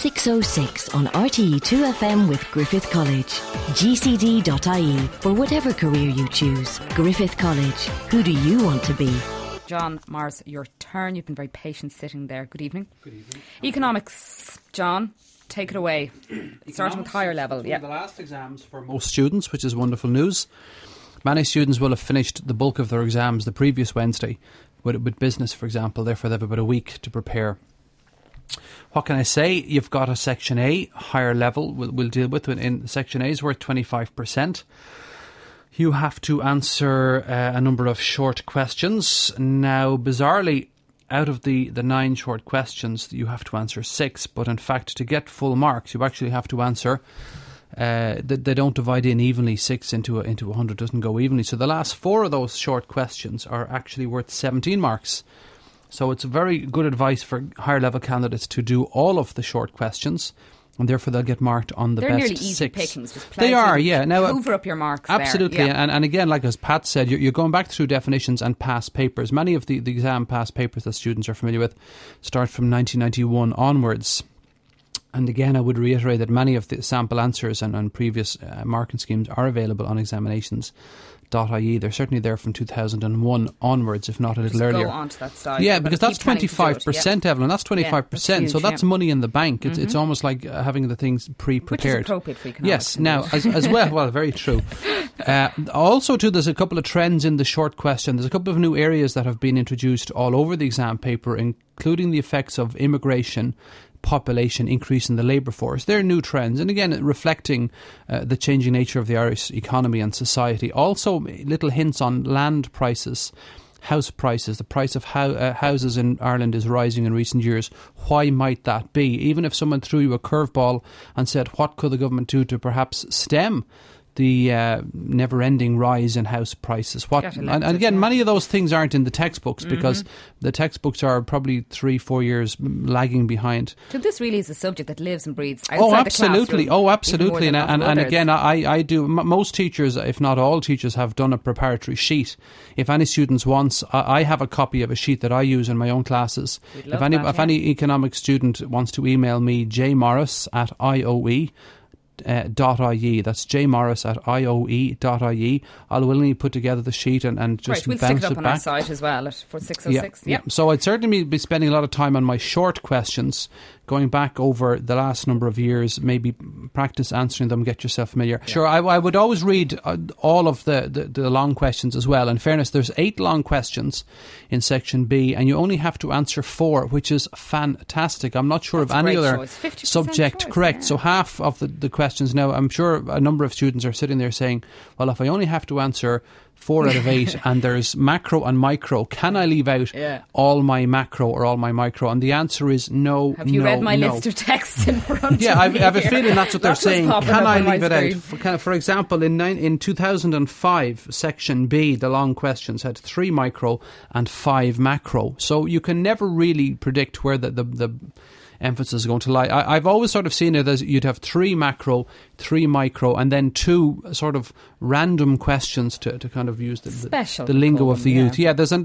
606 on RTE2 FM with Griffith College. gcd.ie for whatever career you choose. Griffith College. Who do you want to be? John Morris, your turn. You've been very patient sitting there. Good evening. Good evening. Economics, John, take it away. Starting with higher level. One of the last exams for most students, which is wonderful news. Many students will have finished the bulk of their exams the previous Wednesday with business, for example. Therefore, they have about a week to prepare. What can I say? You've got a Section A, higher level, we'll deal with. In Section A is worth 25%. You have to answer a number of short questions. Now, bizarrely, out of the 9 short questions, you have to answer 6. But in fact, to get full marks, you actually have to answer... they don't divide in evenly. 6 into 100 doesn't go evenly. So the last 4 of those short questions are actually worth 17 marks. So it's very good advice for higher level candidates to do all of the short questions, and therefore they'll get marked on the They're best nearly easy 6. pickings. Just they are, yeah. Now, hoover up your marks absolutely. there. Yeah. And again, like as Pat said, you're going back through definitions and past papers. Many of the exam past papers that students are familiar with start from 1991 onwards. And again, I would reiterate that many of the sample answers and previous marking schemes are available on examinations.ie. They're certainly there from 2001 onwards, if not a little earlier. Go on to that side. Yeah, because that's 25%, Evelyn. That's 25%. Yeah, that's huge, so that's money in the bank. It's almost like having the things pre-prepared. Which is appropriate for economics. Yes, now, as well, very true. Also, too, there's a couple of trends in the short question. There's a couple of new areas that have been introduced all over the exam paper, including the effects of immigration, population increase in the labour force. They're new trends, and again reflecting the changing nature of the Irish economy and society. Also little hints on land prices, house prices. The price of houses in Ireland is rising in recent years. Why might that be? Even if someone threw you a curveball and said, what could the government do to perhaps stem the never-ending rise in house prices? And again, many of those things aren't in the textbooks because the textbooks are probably 3-4 years lagging behind. So this really is a subject that lives and breathes outside Oh, the absolutely. classroom. Oh, absolutely. And again, I do. Most teachers, if not all teachers, have done a preparatory sheet. If any students wants, I have a copy of a sheet that I use in my own classes. If any economics student wants to email me, jmorris@ioe.ie. That's jmorris@ioe.ie. I'll willingly put together the sheet and just we'll bounce stick it up it on back. our site as well for 606. Yeah. So I'd certainly be spending a lot of time on my short questions, going back over the last number of years, maybe practice answering them, get yourself familiar. Yeah. Sure, I would always read all of the long questions as well. In fairness, there's 8 long questions in Section B, and you only have to answer 4, which is fantastic. I'm not sure of any other subject. Choice, correct. Yeah. So half of the questions now, I'm sure a number of students are sitting there saying, well, if I only have to answer 4 out of 8 and there's macro and micro, can I leave out all my macro or all my micro? And the answer is no. Have you read my list of texts in front of me? Yeah, I have a feeling that's what they're saying. Can I leave it screen. out? For example, in 2005, Section B, the long questions had 3 micro and 5 macro. So you can never really predict where the emphasis is going to lie. I've always sort of seen it as you'd have 3 macro, 3 micro, and then 2 sort of random questions to kind of use the lingo of the youth. Yeah, there's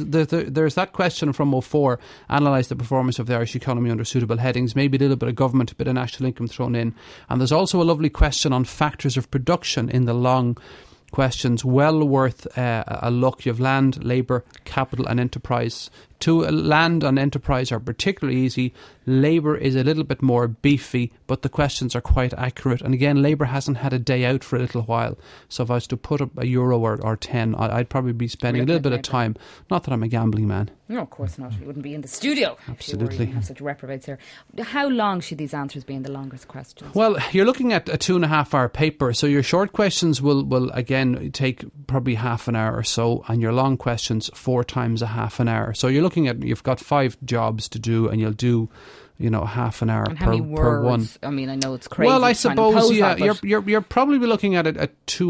that question from 04, analyse the performance of the Irish economy under suitable headings, maybe a little bit of government, a bit of national income thrown in. And there's also a lovely question on factors of production in the long questions, well worth a look. You have land, labour, capital and enterprise. Land and enterprise are particularly easy. Labour is a little bit more beefy, but the questions are quite accurate. And again, Labour hasn't had a day out for a little while. So if I was to put up €1 or 10, I'd probably be spending a little bit of time. Not that I'm a gambling man. No, of course not. You wouldn't be in the studio. Absolutely. If you have such reprobates here. How long should these answers be in the longest questions? Well, you're looking at a 2.5-hour paper. So your short questions will again take probably half an hour or so, and your long questions 4 times a half an hour. So you're looking at, you've got 5 jobs to do, and you'll do, half an hour and how many words? Per one. I mean, I know it's crazy. Well, I suppose, you're probably looking at a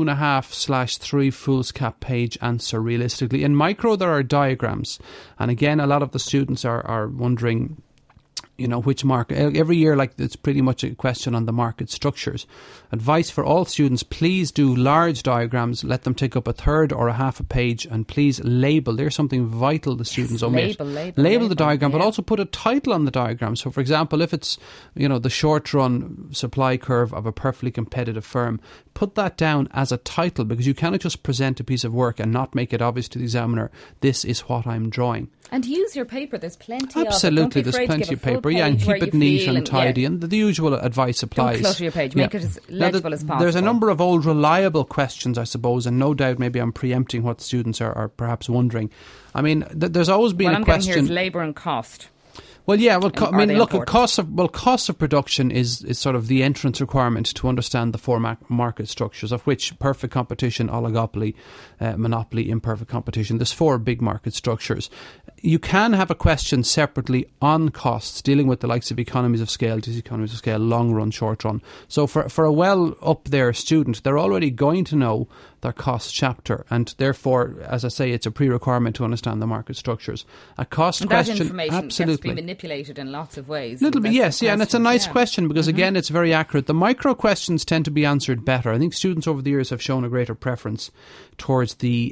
2.5/3 foolscap page answer realistically. In micro, there are diagrams, and again, a lot of the students are wondering, which market. Every year, it's pretty much a question on the market structures. Advice for all students: please do large diagrams. Let them take up a third or a half a page, and please label. There's something vital the students omit. Label the diagram, but also put a title on the diagram. So, for example, if it's the short run supply curve of a perfectly competitive firm, put that down as a title, because you cannot just present a piece of work and not make it obvious to the examiner, this is what I'm drawing. And use your paper. There's plenty Absolutely, of it. there's plenty of paper. Yeah, and keep it neat and tidy. And the usual advice applies. Don't clutter your page. Make it as legible as possible. There's a number of old reliable questions, I suppose, and no doubt maybe I'm preempting what students are perhaps wondering. I mean, there's always been a question. What I'm getting here is labour and cost. Well, yeah. Well, cost of production is sort of the entrance requirement to understand the four market structures, of which perfect competition, oligopoly, monopoly, imperfect competition. There's four big market structures. You can have a question separately on costs, dealing with the likes of economies of scale, diseconomies of scale, long run, short run. So for a well up there student, they're already going to know their cost chapter, and therefore, as I say, it's a pre-requirement to understand the market structures. A cost and question, that information absolutely, gets to be manipulated in lots of ways. Little bit, yes, yeah, and it's a nice question because again, it's very accurate. The micro questions tend to be answered better. I think students over the years have shown a greater preference towards the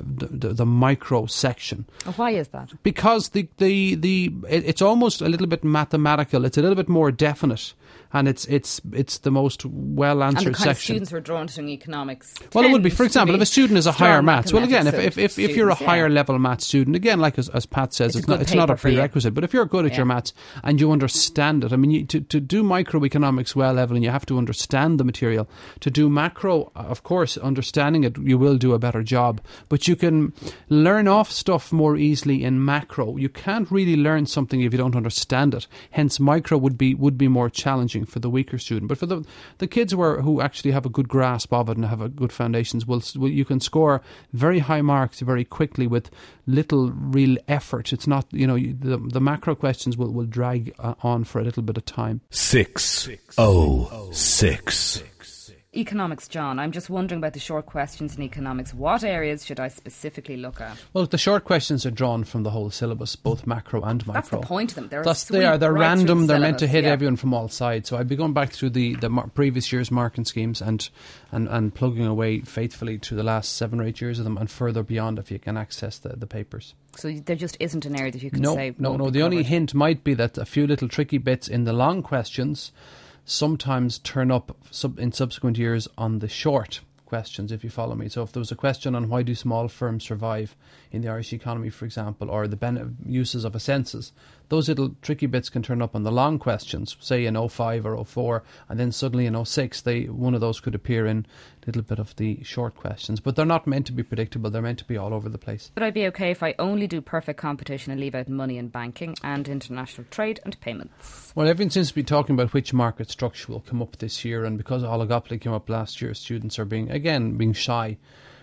micro section. Why is that? Because it's almost a little bit mathematical. It's a little bit more definite. And it's the most well answered section. And the kind of section. students who are drawn to economics. Well, it would be, for example, if a student is a higher maths. Well, again, if you're a higher level maths student, again, like as Pat says, it's not a prerequisite. But if you're good at your maths and you understand it, I mean, to do microeconomics well level, and you have to understand the material. To do macro, of course, understanding it, you will do a better job. But you can learn off stuff more easily in macro. You can't really learn something if you don't understand it. Hence, micro would be more challenging for the weaker student. But for the kids who actually have a good grasp of it and have a good foundations, you can score very high marks very quickly with little real effort. It's not, the macro questions will drag on for a little bit of time. 606. Economics, John. I'm just wondering about the short questions in economics. What areas should I specifically look at? Well, the short questions are drawn from the whole syllabus, both macro and micro. That's the point of them. They're random. They're meant to hit everyone from all sides. So I'd be going back through the previous year's marking schemes and plugging away faithfully to the last 7 or 8 years of them and further beyond if you can access the papers. So there just isn't an area that you can say. No. The only hint might be that a few little tricky bits in the long questions sometimes turn up in subsequent years on the short questions, if you follow me. So if there was a question on why do small firms survive in the Irish economy, for example, or the uses of a census, those little tricky bits can turn up on the long questions, say in 05 or 04, and then suddenly in 06, one of those could appear in a little bit of the short questions. But they're not meant to be predictable. They're meant to be all over the place. Would I be okay if I only do perfect competition and leave out money and banking and international trade and payments? Well, everyone seems to be talking about which market structure will come up this year, and because oligopoly came up last year, students are being shy.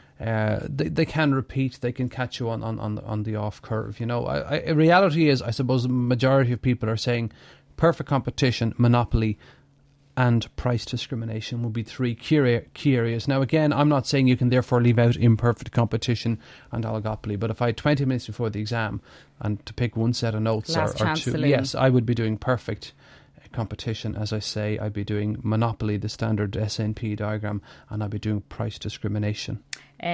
They can repeat, they can catch you on the off curve. Reality is, I suppose, the majority of people are saying perfect competition, monopoly, and price discrimination will be 3 key areas. Now, again, I'm not saying you can therefore leave out imperfect competition and oligopoly, but if I had 20 minutes before the exam and to pick one set of notes or two, yes, I would be doing perfect competition. As I say, I'd be doing monopoly, the standard SNP diagram, and I'd be doing price discrimination.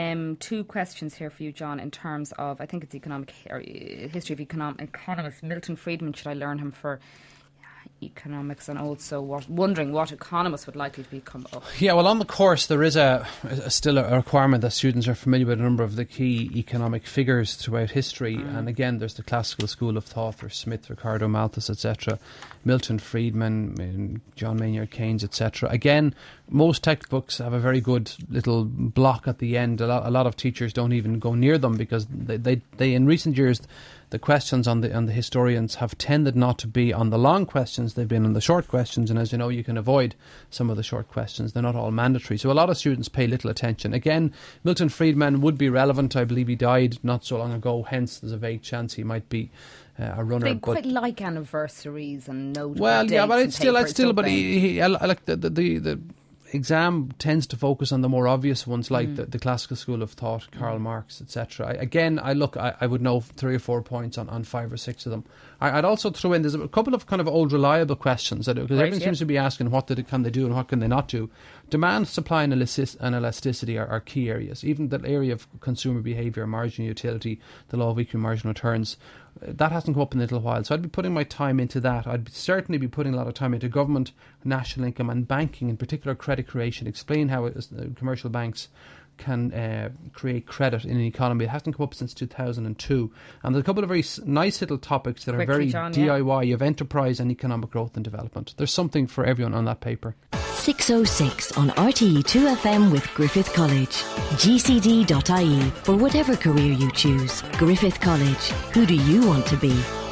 2 questions here for you, John, in terms of, I think it's history of economist Milton Friedman. Should I learn him for economics, and also wondering what economists would likely to become up? Yeah, well, on the course there is still a requirement that students are familiar with a number of the key economic figures throughout history. And again, there's the classical school of thought. There's Smith, Ricardo, Malthus, etc., Milton Friedman, John Maynard Keynes, etc. Again, most textbooks have a very good little block at the end. A lot of teachers don't even go near them because they in recent years, the questions on the historians have tended not to be on the long questions. They've been on the short questions, and as you know, you can avoid some of the short questions. They're not all mandatory, so a lot of students pay little attention. Again, Milton Friedman would be relevant. I believe he died not so long ago, hence there's a vague chance he might be a runner. They quite like anniversaries and notable dates. Well, yeah, but it's still, but he like the exam tends to focus on the more obvious ones, like the classical school of thought, Karl Marx, etc. I would know 3 or 4 points on 5 or 6 of them. I'd also throw in, there's a couple of kind of old reliable questions, because everyone seems to be asking what can they do and what can they not do. Demand, supply and elasticity are key areas. Even the area of consumer behaviour, marginal utility, the law of equal marginal returns, that hasn't come up in a little while. So I'd be putting my time into that. I'd certainly be putting a lot of time into government, national income and banking, in particular credit creation, explain how commercial banks can create credit in an economy. It hasn't come up since 2002. And there's a couple of very nice little topics that are very John, DIY, of enterprise and economic growth and development. There's something for everyone on that paper. 606 on RTE2FM with Griffith College. GCD.ie for whatever career you choose. Griffith College. Who do you want to be?